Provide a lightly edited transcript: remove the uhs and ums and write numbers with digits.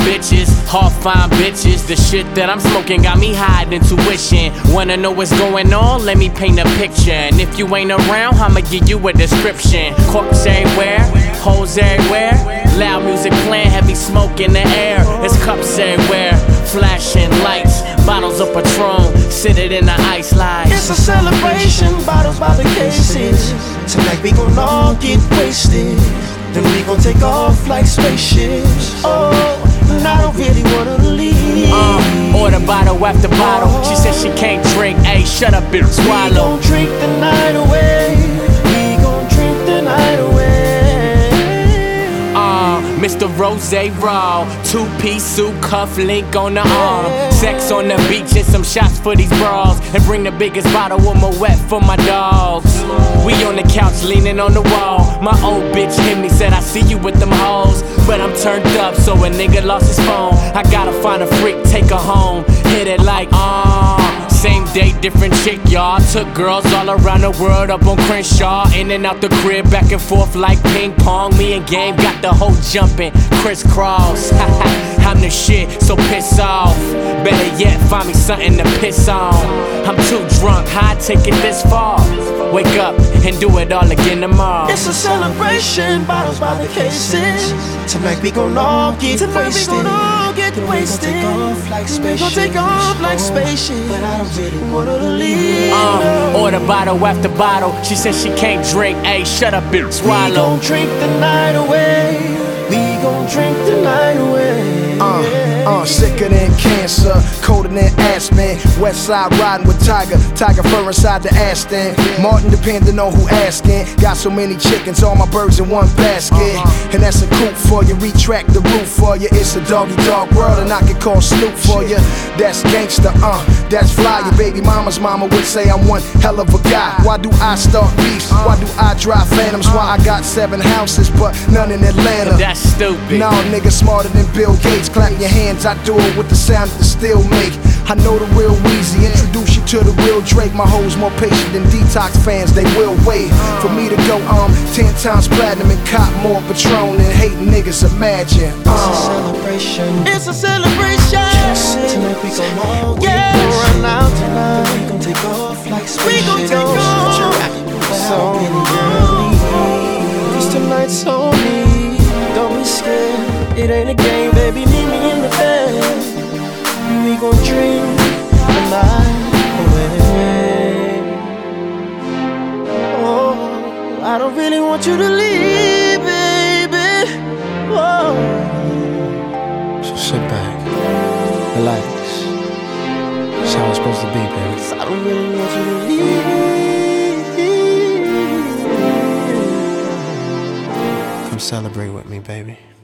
bitches, all fine bitches. The shit that I'm smoking got me high intuition. Wanna know what's going on? Let me paint a picture. And if you ain't around, I'ma give you a description. Corks everywhere, hoes everywhere, loud music playing, heavy smoke in the air. There's cups everywhere, flashing lights, bottles of Patron, sit it in the ice light. It's a celebration, bottles by the cases. Tonight we gon' all get wasted, then we gon' take off like spaceships. Oh, and I don't really wanna leave. Order bottle after bottle. She said she can't drink. Ayy, shut up and swallow. We gon' drink the night away. We gon' drink the night away. Mr. Rose Raw, two-piece suit, cuff link on the arm. Sex on the beach and some shots for these bras. And bring the biggest bottle of Moet for my dogs. We on the couch leaning on the wall. My old bitch hit me, said I see you with them hoes. But I'm turned up, so a nigga lost his phone. I gotta find a freak, take her home. Hit it like, same day, different chick, y'all. Took girls all around the world up on Crenshaw. In and out the crib, back and forth like ping pong. Me and Game got the whole jumping, crisscross. I'm the shit, so piss off. Better yet, find me something to piss on. I'm too drunk, how I take it this far? Wake up and do it all again tomorrow. It's a celebration, bottles by the cases. Tonight we gon' all get wasted. We gon' take off like spaceships. But I don't really wanna leave. Order bottle after bottle. She said she can't drink. Ayy, shut up and swallow. We gon' drink the night away. We gon' drink the night away. Sicker than cancer, colder than aspen. West side riding with Tiger, Tiger fur inside the Aston. Martin depending on who asking. Got so many chickens, all my birds in one basket. And that's a coop for you, retract the roof for you. It's a doggy dog world and I can call Snoop for you. That's gangsta, that's fly. Your baby mama's mama would say I'm one hell of a guy. Why do I start beefs? Why do I drive phantoms? Why I got 7 houses but none in Atlanta? That's stupid. Nah, nigga smarter than Bill Gates. Clap your hands, I do it with the sound that the steel make. I know the real Weezy, introduce you to the real Drake. My hoes more patient than Detox fans, they will wait for me to go 10 times platinum and cop more Patron than hating niggas imagine. It's a celebration. It's a celebration. Tonight we gon' all get run out tonight. We gon' take off like spaceships. We gon' take off. So cause tonight's on me. Don't be scared. It ain't a game, baby. Meet me in the bed. We gon' drink the night away. Oh, I don't really want you to leave, baby. Oh. So sit back, relax. That's how it's supposed to be, baby. I don't really want you to leave. Come celebrate with me, baby.